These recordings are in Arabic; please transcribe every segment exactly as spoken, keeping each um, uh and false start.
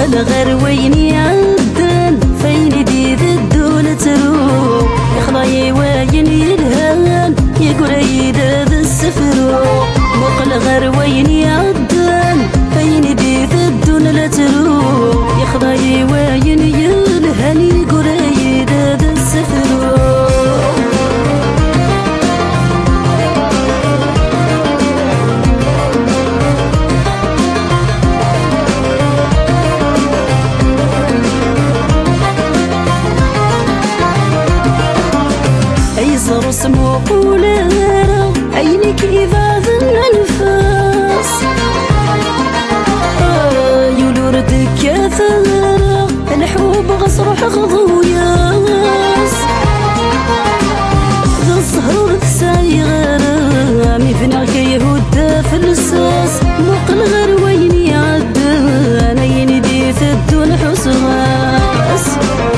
مقل غير وين يعدن فين دي الدولة تروح يخضي وين يلهان يقول يدا ذا السفر مقل غير وين يعدن فين دي الدولة تروح يخضي وين يلهان يقول يدا ذا السفر اسمو قولارا عينك إذا ذن النفاس آه يولوردك يا ثارا الحبوب غصرح غضوياس ذا الزهر تساي غارا ميفنا كيهود في الساس مقل غير وين يعدى أنا يندي ثدون حسواس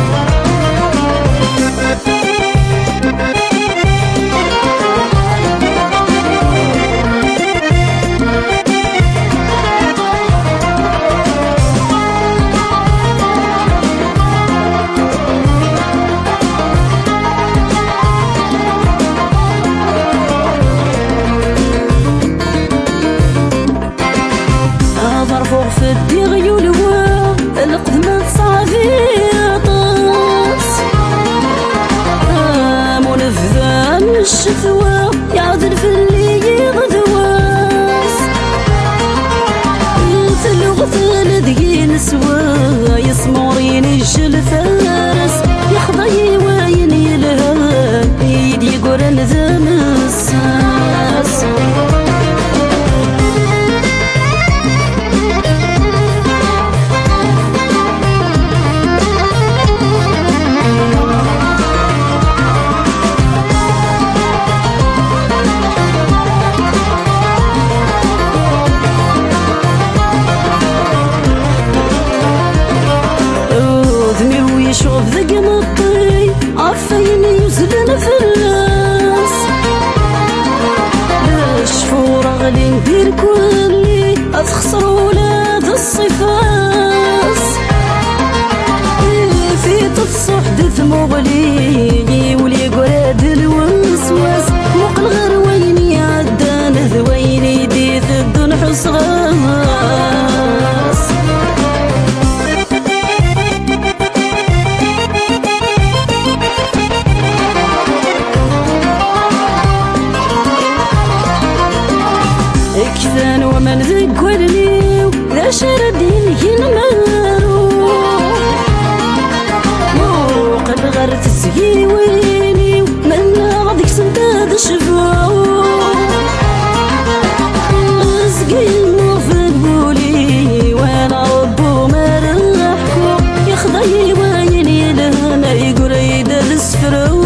مرفوع في الدغيول هو القدمة صافي طاس منفذة من الشثوى يعدل في اللي يغدواس تلغث لذي نسوى يسمورين الجل فارس يخضي وين يلهى يدي قرن ذا مساس يشوف ذق مطي عفين يزلن في الراس باش فور غلي ندير كلي أتخسر ولاد الصفاس في تصح دثمو غلي ولي قراد الوسواس مقل غير وين يعدان ذوين يدي ثدن حصغاس إكثان ومن ذكرني ذا شردين ينمرو موقد غير تسقي ويني من غاديك سنداد شفاو سقي الموفد بولي وانا ربو ما رحكو يخضي وين يلهنا يقول يدا السفرو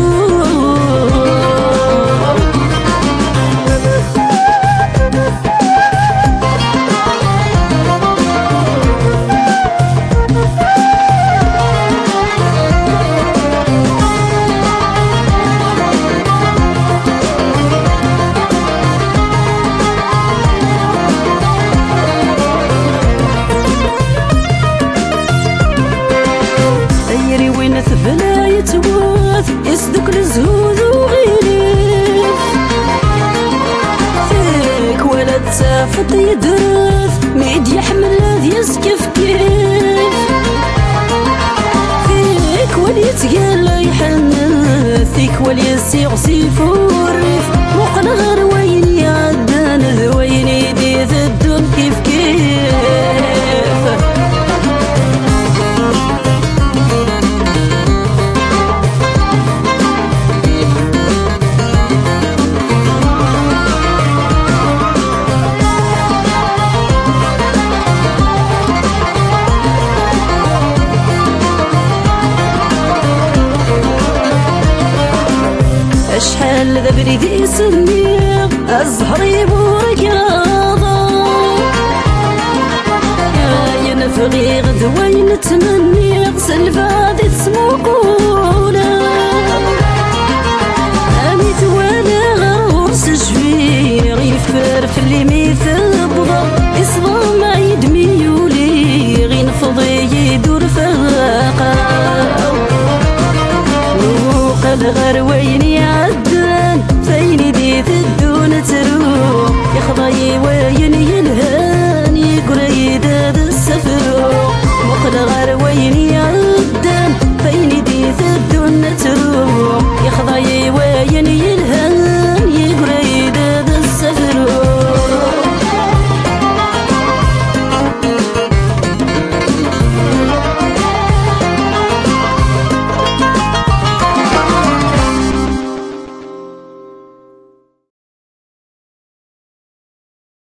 بلا يتواث يصدق الزهود وغيريف فيك ولا تسافط يدرث ميد يحمل ذي يسكف كيف فيك وليتقال يحنث فيك وليسيغ سيف والريف وقل غير وين يعدان ذوين يدي ذدون كيف كيف أشحال ذا بريد يسميغ الزهر يبورك راضا يا ينفغي غد وين تمنيغ سلفادي تسمو قولا أمي توالي غرور سجفيغ يفر في اللي ميث بضا يصبر